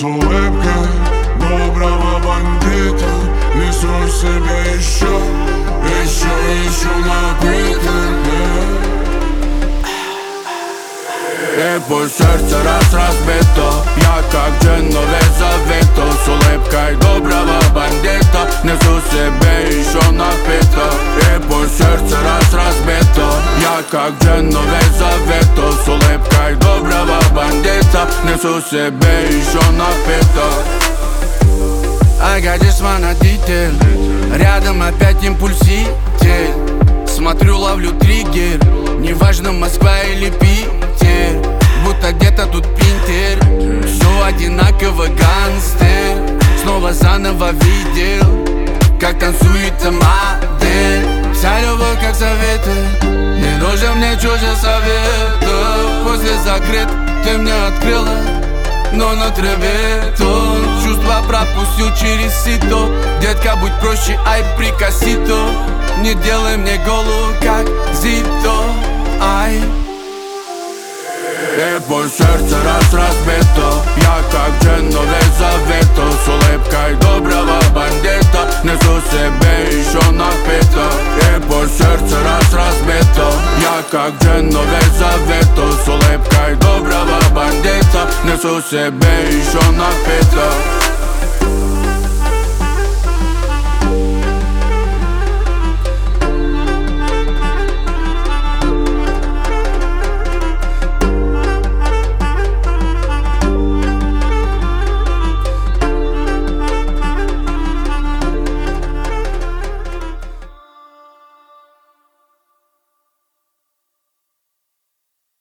с улыбкой доброго бандита. Несу в себе еще напиток. И пусть сердце разбито, я как Дженове Завито. С улыбкой доброго бандита несу себе еще напиток. И пусть сердце разбито, я как Дженове Завито. С улыбкой доброго бандита несу себе еще напиток. I got just one водитель, рядом опять импульситель. Смотрю, ловлю триггер, неважно Москва или Питер. Будто где-то тут Пинтер, все одинаково гангстер. Снова заново видел, как танцует модель. Вся любовь как советы, не нужен мне чужих советов. После закрыт ты мне открыла, но на траве тон. Чувства пропустил через сито. Детка, будь проще, ай, прикосито. Не делай мне голову, как Зито, ай. И пусть сердце разбито, я как Дженове Завито. С улыбкой доброго бандита несу себе еще напиток. И пусть сердце разбито, я как Дженове Завито. С улыбкой доброго бандита несу себе еще напиток.